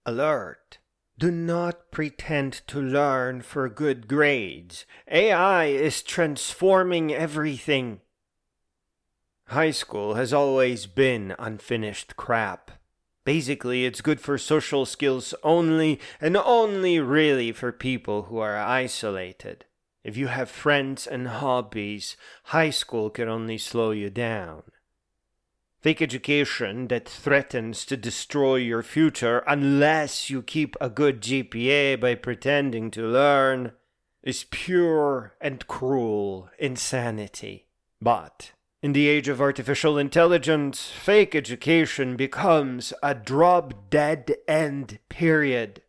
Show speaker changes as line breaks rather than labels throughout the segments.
Alert! Do not pretend to learn for good grades. AI is transforming everything. High school has always been unfinished crap. Basically, it's good for social skills only, and only really for people who are isolated. If you have friends and hobbies, high school can only slow you down. Fake education that threatens to destroy your future unless you keep a good GPA by pretending to learn is pure and cruel insanity. But in the age of artificial intelligence, fake education becomes a drop-dead end period.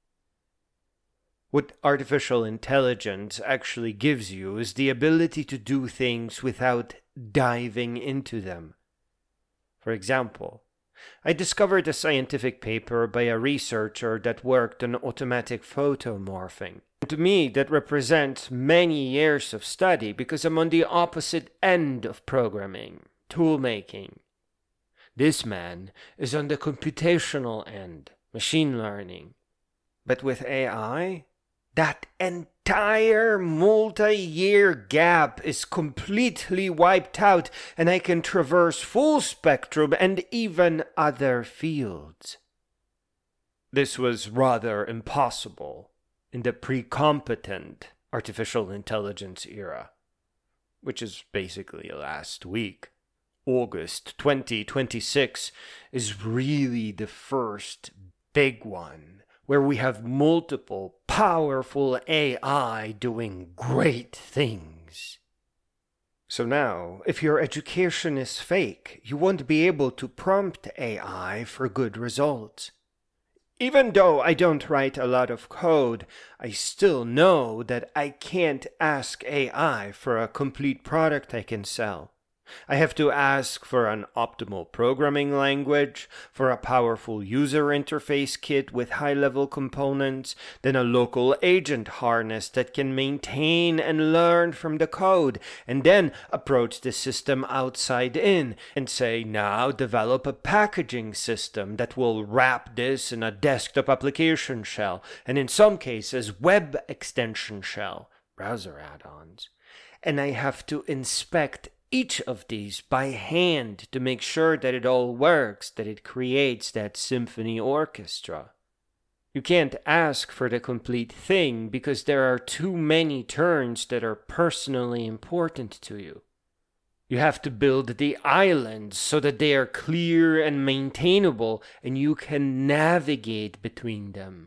What artificial intelligence actually gives you is the ability to do things without diving into them. For example, I discovered a scientific paper by a researcher that worked on automatic photomorphing. To me, that represents many years of study because I'm on the opposite end of programming, tool-making. This man is on the computational end, machine learning. But with AI, that entire multi-year gap is completely wiped out, and I can traverse full spectrum and even other fields. This was rather impossible in the pre-competent artificial intelligence era, which is basically last week. August 2026 is really the first big one, where we have multiple powerful AI doing great things. So now, if your education is fake, you won't be able to prompt AI for good results. Even though I don't write a lot of code, I still know that I can't ask AI for a complete product I can sell. I have to ask for an optimal programming language, for a powerful user interface kit with high-level components, then a local agent harness that can maintain and learn from the code, and then approach the system outside in and say, now develop a packaging system that will wrap this in a desktop application shell, and in some cases, web extension shell, browser add-ons. And I have to inspect each of these by hand to make sure that it all works, that it creates that symphony orchestra. You can't ask for the complete thing because there are too many turns that are personally important to you. You have to build the islands so that they are clear and maintainable and you can navigate between them.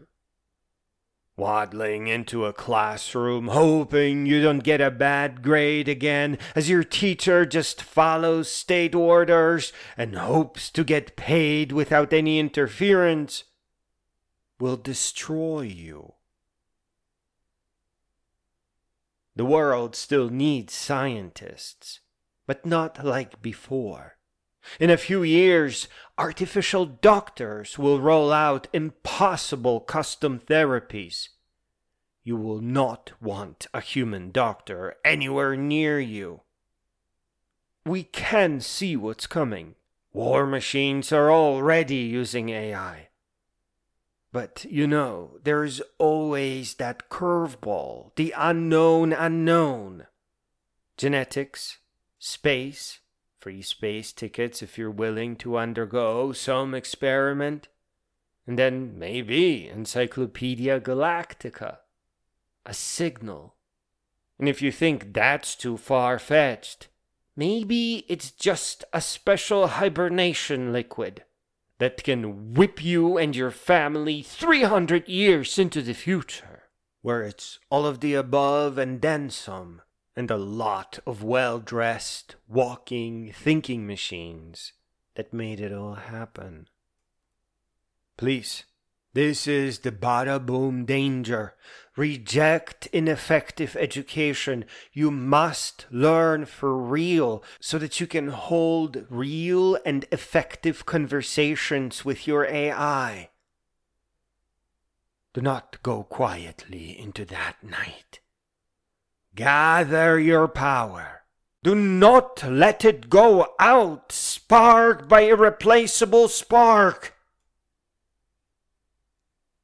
Waddling into a classroom, hoping you don't get a bad grade again, as your teacher just follows state orders and hopes to get paid without any interference, will destroy you. The world still needs scientists, but not like before. In a few years, artificial doctors will roll out impossible custom therapies. You will not want a human doctor anywhere near you. We can see what's coming. War machines are already using AI. But, there is always that curveball, the unknown unknown. Genetics, space, free space tickets if you're willing to undergo some experiment. And then maybe Encyclopedia Galactica. A signal. And if you think that's too far-fetched, maybe it's just a special hibernation liquid that can whip you and your family 300 years into the future, where it's all of the above and then some, and a lot of well-dressed, walking, thinking machines that made it all happen. Please, this is the bada boom danger. Reject ineffective education. You must learn for real so that you can hold real and effective conversations with your AI. Do not go quietly into that night. Gather your power. Do not let it go out. Spark by irreplaceable spark.